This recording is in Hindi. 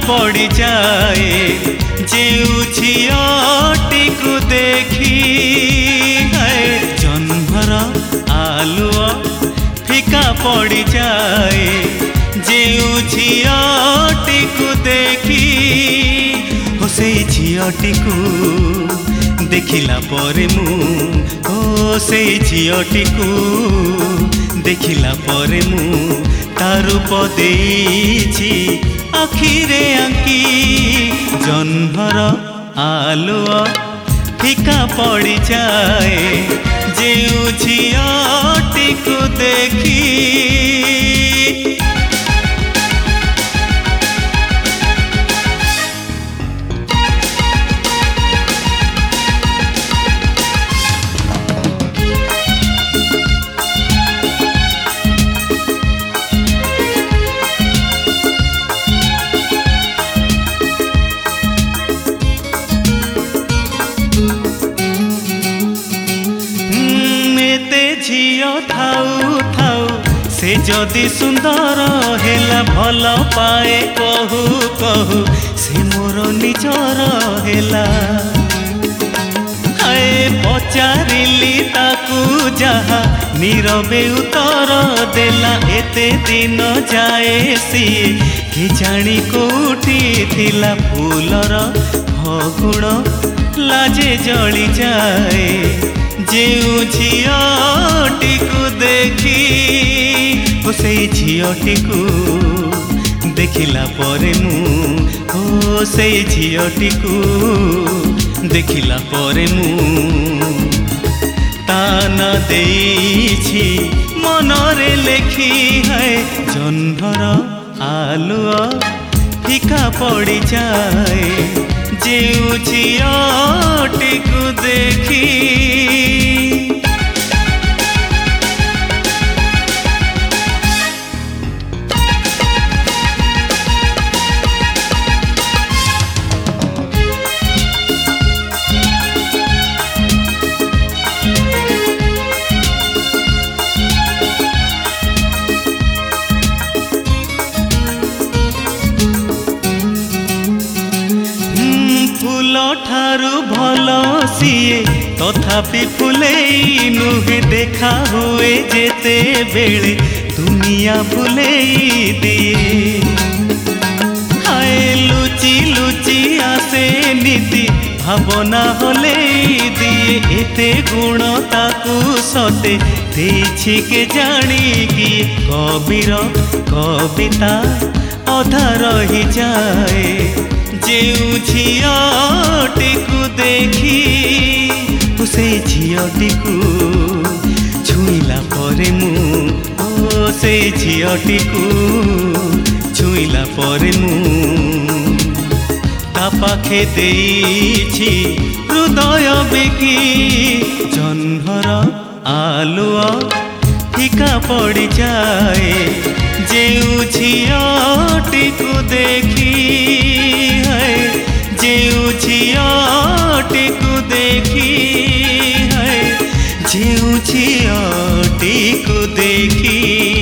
पड़ी जाए जेउ झियटी को देखी है जन्मर आलुओ फिका पड़ी जाए जेउ झियटी को देखी हो से झियटी को देखिला परे मु हो से झियटी को देखिला परे मु तार रूप देइछि आखिरे आंकी जन्मर आलुओ फिका पड़ी जाए जेउ झियटी को देखी। झियो थाउ थाउ से जदि सुंदर हेला भल पाए कहू कहू से मोर निजर हेला हाय पचारिली ताकू जहा नीरवे उत्तर देला एते दिन जाए सी कि जानी कोठी थिला फूलर फगुण लाजे जली जाए जेउ झियटी को देखी हो से झियटी को देखिला परे मु हो से झियटी को देखिला परे मु ताना देइछि मनरे लेखी है जन्मर आलुओ फिका पड़ी जाए जेउ झियटी को देखी। फूल ठारू भल सीए तथापि फुलेई नुहे देखा हुए जेते बेले दुनिया भुलेई दिए हाय लुचि लुचि आसे नीति भावना होले दिए एते गुण ताकू सते देछि के जानी कि कबीर कविता अधा रही जाए जेउ झियटी को देखी से झियटी को छुईला परे मु ओ से झियटी को छुईला परे मु ता पाखे देइछि हृदय बिकी जन्मर आलुओ फिका पड़ी जाए जेउ झियटी को देखी जेउ झियटी को देखी है जेउ झियटी को देखी।